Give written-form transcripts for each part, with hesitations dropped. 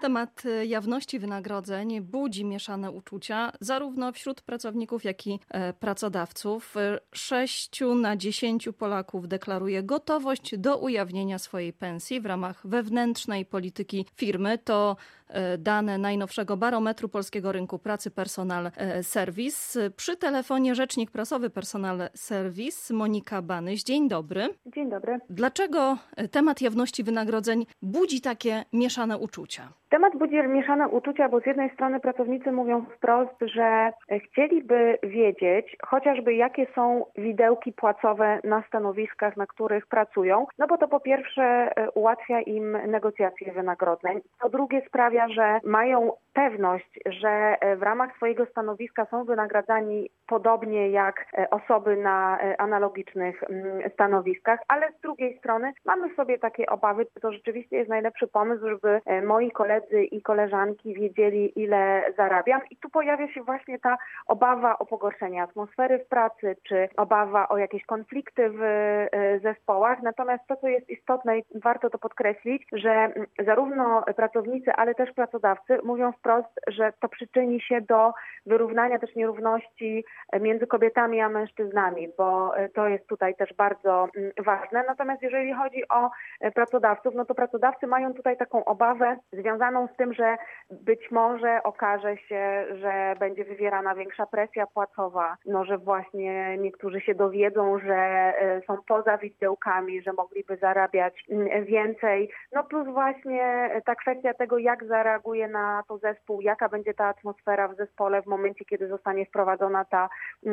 Temat jawności wynagrodzeń budzi mieszane uczucia zarówno wśród pracowników, jak i pracodawców. 6 na 10 Polaków deklaruje gotowość do ujawnienia swojej pensji w ramach wewnętrznej polityki firmy. To dane najnowszego barometru polskiego rynku pracy Personal Service. Przy telefonie rzecznik prasowy Personal Service Monika Banyś. Dzień dobry. Dzień dobry. Dlaczego temat jawności wynagrodzeń budzi takie mieszane uczucia? Temat budzi mieszane uczucia, bo z jednej strony pracownicy mówią wprost, że chcieliby wiedzieć chociażby jakie są widełki płacowe na stanowiskach, na których pracują, no bo to po pierwsze ułatwia im negocjacje wynagrodzeń, po drugie sprawia, że mają pewność, że w ramach swojego stanowiska są wynagradzani podobnie jak osoby na analogicznych stanowiskach, ale z drugiej strony mamy sobie takie obawy, czy to rzeczywiście jest najlepszy pomysł, żeby moi koledzy i koleżanki wiedzieli, ile zarabiam. I tu pojawia się właśnie ta obawa o pogorszenie atmosfery w pracy, czy obawa o jakieś konflikty w zespołach. Natomiast to, co jest istotne i warto to podkreślić, że zarówno pracownicy, ale też pracodawcy mówią wprost, że to przyczyni się do wyrównania też nierówności między kobietami a mężczyznami, bo to jest tutaj też bardzo ważne. Natomiast jeżeli chodzi o pracodawców, no to pracodawcy mają tutaj taką obawę związaną z tym, że być może okaże się, że będzie wywierana większa presja płacowa, no że właśnie niektórzy się dowiedzą, że są poza widełkami, że mogliby zarabiać więcej. No plus właśnie ta kwestia tego, jak zareaguje na to zespół, jaka będzie ta atmosfera w zespole w momencie, kiedy zostanie wprowadzona ta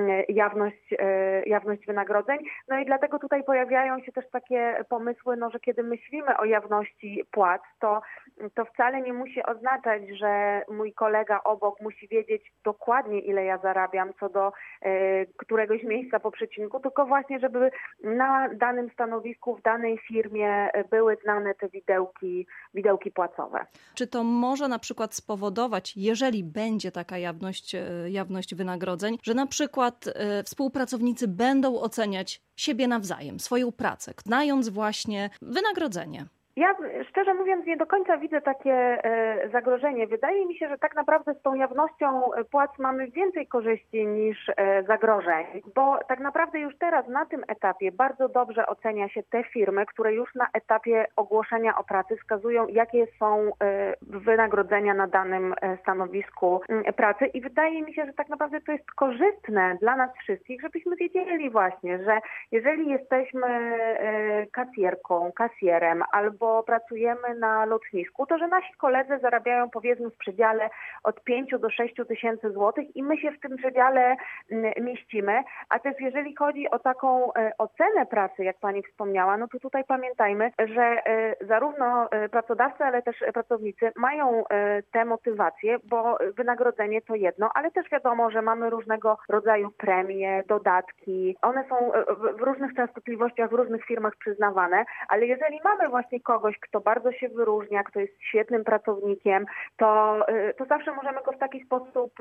jawność wynagrodzeń. No i dlatego tutaj pojawiają się też takie pomysły, no, że kiedy myślimy o jawności płac, to wcale nie musi oznaczać, że mój kolega obok musi wiedzieć dokładnie, ile ja zarabiam co do któregoś miejsca po przecinku, tylko właśnie, żeby na danym stanowisku, w danej firmie były znane te widełki płacowe. Czy to może na przykład spowodować, jeżeli będzie taka jawność wynagrodzeń, że na przykład współpracownicy będą oceniać siebie nawzajem, swoją pracę, znając właśnie wynagrodzenie? Ja szczerze mówiąc nie do końca widzę takie zagrożenie. Wydaje mi się, że tak naprawdę z tą jawnością płac mamy więcej korzyści niż zagrożeń, bo tak naprawdę już teraz na tym etapie bardzo dobrze ocenia się te firmy, które już na etapie ogłoszenia o pracy wskazują, jakie są wynagrodzenia na danym stanowisku pracy i wydaje mi się, że tak naprawdę to jest korzystne dla nas wszystkich, żebyśmy wiedzieli właśnie, że jeżeli jesteśmy kasjerką, kasjerem albo pracujemy na lotnisku, to że nasi koledzy zarabiają powiedzmy w przedziale od 5 do 6 tysięcy złotych i my się w tym przedziale mieścimy. A też jeżeli chodzi o taką ocenę pracy, jak pani wspomniała, no to tutaj pamiętajmy, że zarówno pracodawcy, ale też pracownicy mają te motywacje, bo wynagrodzenie to jedno, ale też wiadomo, że mamy różnego rodzaju premie, dodatki. One są w różnych częstotliwościach w różnych firmach przyznawane, ale jeżeli mamy właśnie kogoś, kto bardzo się wyróżnia, kto jest świetnym pracownikiem, to zawsze możemy go w taki sposób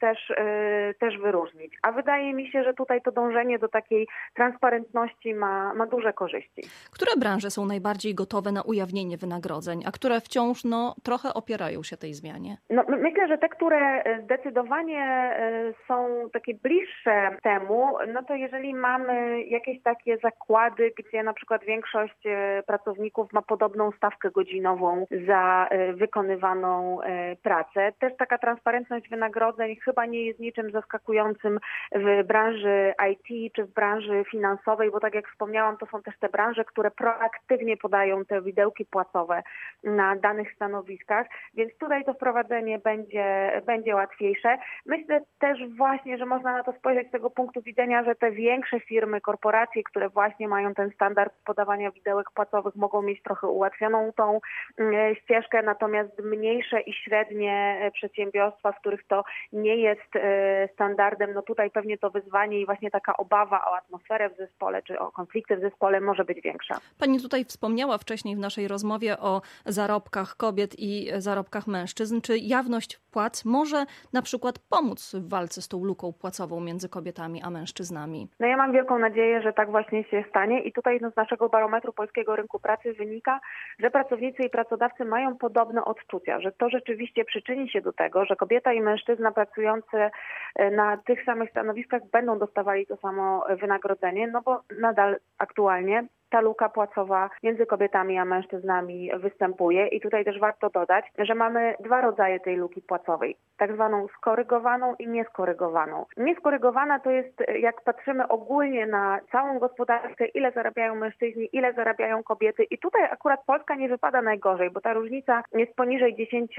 też wyróżnić. A wydaje mi się, że tutaj to dążenie do takiej transparentności ma duże korzyści. Które branże są najbardziej gotowe na ujawnienie wynagrodzeń, a które wciąż trochę opierają się tej zmianie? No, myślę, że te, które zdecydowanie są takie bliższe temu, no to jeżeli mamy jakieś takie zakłady, gdzie na przykład większość pracowników ma podobną stawkę godzinową za wykonywaną pracę. Też taka transparentność wynagrodzeń chyba nie jest niczym zaskakującym w branży IT czy w branży finansowej, bo tak jak wspomniałam, to są też te branże, które proaktywnie podają te widełki płacowe na danych stanowiskach, więc tutaj to wprowadzenie będzie łatwiejsze. Myślę też właśnie, że można na to spojrzeć z tego punktu widzenia, że te większe firmy, korporacje, które właśnie mają ten standard podawania widełek płacowych, mogą mieć trochę ułatwioną tą ścieżkę, natomiast mniejsze i średnie przedsiębiorstwa, w których to nie jest standardem, no tutaj pewnie to wyzwanie i właśnie taka obawa o atmosferę w zespole czy o konflikty w zespole może być większa. Pani tutaj wspomniała wcześniej w naszej rozmowie o zarobkach kobiet i zarobkach mężczyzn. Czy jawność płac może na przykład pomóc w walce z tą luką płacową między kobietami a mężczyznami? No ja mam wielką nadzieję, że tak właśnie się stanie i tutaj z naszego barometru polskiego rynku pracy wynika, że pracownicy i pracodawcy mają podobne odczucia, że to rzeczywiście przyczyni się do tego, że kobieta i mężczyzna pracujący na tych samych stanowiskach będą dostawali to samo wynagrodzenie, no bo nadal aktualnie ta luka płacowa między kobietami a mężczyznami występuje i tutaj też warto dodać, że mamy dwa rodzaje tej luki płacowej, tak zwaną skorygowaną i nieskorygowaną. Nieskorygowana to jest, jak patrzymy ogólnie na całą gospodarkę, ile zarabiają mężczyźni, ile zarabiają kobiety i tutaj akurat Polska nie wypada najgorzej, bo ta różnica jest poniżej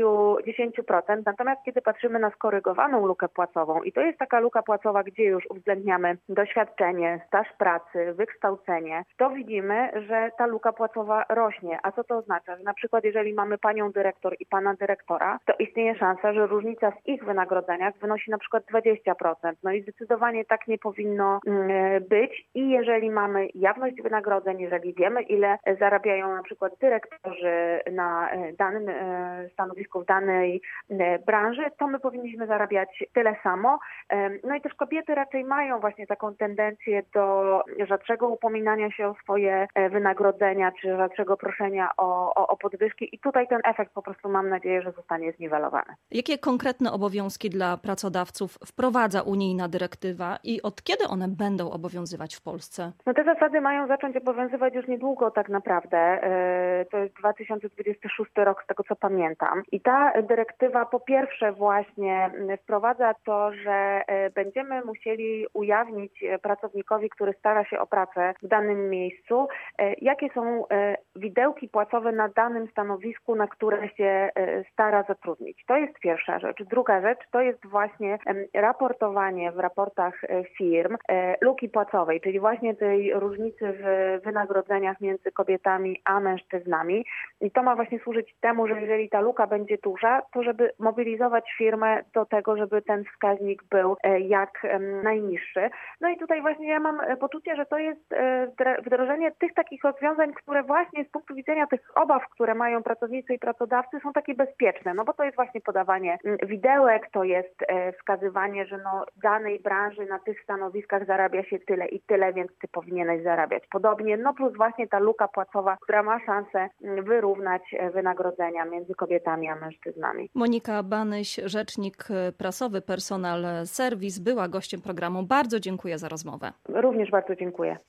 10%, natomiast kiedy patrzymy na skorygowaną lukę płacową i to jest taka luka płacowa, gdzie już uwzględniamy doświadczenie, staż pracy, wykształcenie, to widzimy, że ta luka płacowa rośnie. A co to oznacza? Że na przykład jeżeli mamy panią dyrektor i pana dyrektora, to istnieje szansa, że różnica w ich wynagrodzeniach wynosi na przykład 20%. No i zdecydowanie tak nie powinno być. I jeżeli mamy jawność wynagrodzeń, jeżeli wiemy, ile zarabiają na przykład dyrektorzy na danym stanowisku, w danej branży, to my powinniśmy zarabiać tyle samo. No i też kobiety raczej mają właśnie taką tendencję do rzadszego upominania się o swoje wynagrodzenia, czy rzadszego proszenia o podwyżki i tutaj ten efekt po prostu mam nadzieję, że zostanie zniwelowany. Jakie konkretne obowiązki dla pracodawców wprowadza unijna dyrektywa i od kiedy one będą obowiązywać w Polsce? No te zasady mają zacząć obowiązywać już niedługo tak naprawdę. To jest 2026 rok z tego co pamiętam. I ta dyrektywa po pierwsze właśnie wprowadza to, że będziemy musieli ujawnić pracownikowi, który stara się o pracę w danym miejscu, jakie są widełki płacowe na danym stanowisku, na które się stara zatrudnić. To jest pierwsza rzecz. Druga rzecz to jest właśnie raportowanie w raportach firm luki płacowej, czyli właśnie tej różnicy w wynagrodzeniach między kobietami a mężczyznami. I to ma właśnie służyć temu, że jeżeli ta luka będzie duża, to żeby mobilizować firmę do tego, żeby ten wskaźnik był jak najniższy. No i tutaj właśnie ja mam poczucie, że to jest wdrożenie tych takich rozwiązań, które właśnie z punktu widzenia tych obaw, które mają pracownicy i pracodawcy, są takie bezpieczne, no bo to jest właśnie podawanie widełek, to jest wskazywanie, że no danej branży na tych stanowiskach zarabia się tyle i tyle, więc ty powinieneś zarabiać podobnie, no plus właśnie ta luka płacowa, która ma szansę wyrównać wynagrodzenia między kobietami a mężczyznami. Monika Banyś, rzecznik prasowy Personal Service, była gościem programu. Bardzo dziękuję za rozmowę. Również bardzo dziękuję.